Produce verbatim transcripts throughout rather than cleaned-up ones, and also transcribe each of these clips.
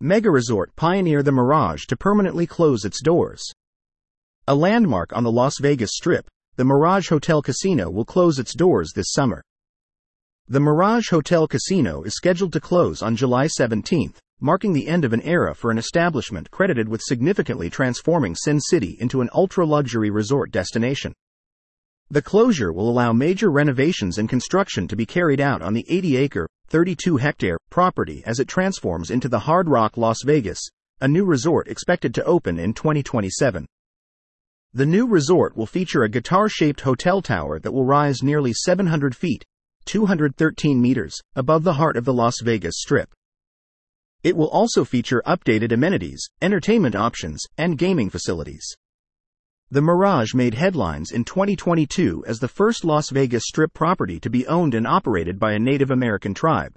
mega resort pioneer The Mirage to permanently close its doors. A landmark on the Las Vegas Strip, the Mirage Hotel Casino will close its doors this summer. The Mirage Hotel Casino is scheduled to close on July seventeenth, marking the end of an era for an establishment credited with significantly transforming Sin City into an ultra-luxury resort destination. The closure will allow major renovations and construction to be carried out on the eighty-acre, thirty-two hectare property as it transforms into the Hard Rock Las Vegas, a new resort expected to open in twenty twenty-seven. The new resort will feature a guitar-shaped hotel tower that will rise nearly seven hundred feet, two hundred thirteen meters, above the heart of the Las Vegas Strip. It will also feature updated amenities, entertainment options, and gaming facilities. The Mirage made headlines in twenty twenty-two as the first Las Vegas Strip property to be owned and operated by a Native American tribe.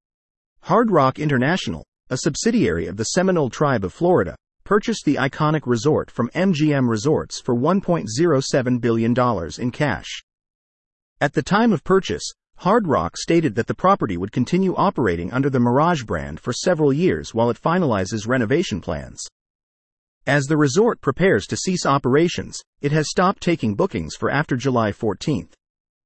Hard Rock International, a subsidiary of the Seminole Tribe of Florida, purchased the iconic resort from M G M Resorts for one point zero seven billion dollars in cash. At the time of purchase, Hard Rock stated that the property would continue operating under the Mirage brand for several years while it finalizes renovation plans. As the resort prepares to cease operations, it has stopped taking bookings for after July fourteenth.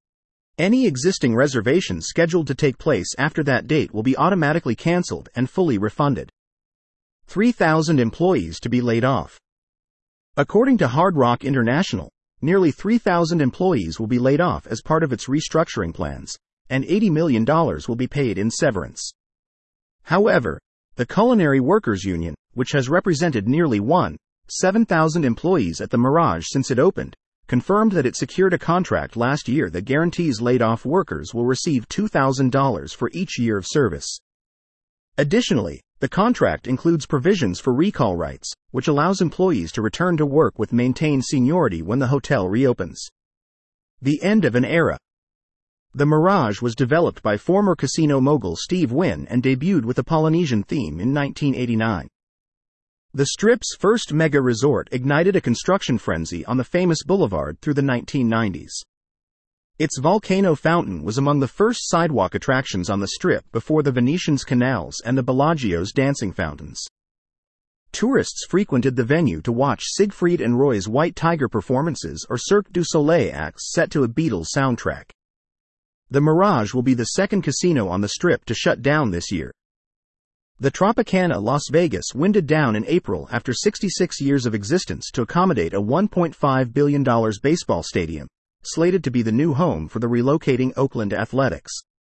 Any existing reservations scheduled to take place after that date will be automatically canceled and fully refunded. three thousand employees to be laid off. According to Hard Rock International, nearly three thousand employees will be laid off as part of its restructuring plans, and eighty million dollars will be paid in severance. However, the Culinary Workers Union, which has represented nearly one point seven thousand employees at the Mirage since it opened, confirmed that it secured a contract last year that guarantees laid-off workers will receive two thousand dollars for each year of service. Additionally, the contract includes provisions for recall rights, which allows employees to return to work with maintained seniority when the hotel reopens. The end of an era. The Mirage was developed by former casino mogul Steve Wynn and debuted with a Polynesian theme in nineteen eighty-nine. The Strip's first mega resort ignited a construction frenzy on the famous boulevard through the nineteen nineties. Its volcano fountain was among the first sidewalk attractions on the Strip before the Venetian's canals and the Bellagio's dancing fountains. Tourists frequented the venue to watch Siegfried and Roy's White Tiger performances or Cirque du Soleil acts set to a Beatles soundtrack. The Mirage will be the second casino on the Strip to shut down this year. The Tropicana Las Vegas winded down in April after sixty-six years of existence to accommodate a one point five billion dollars baseball stadium, slated to be the new home for the relocating Oakland Athletics.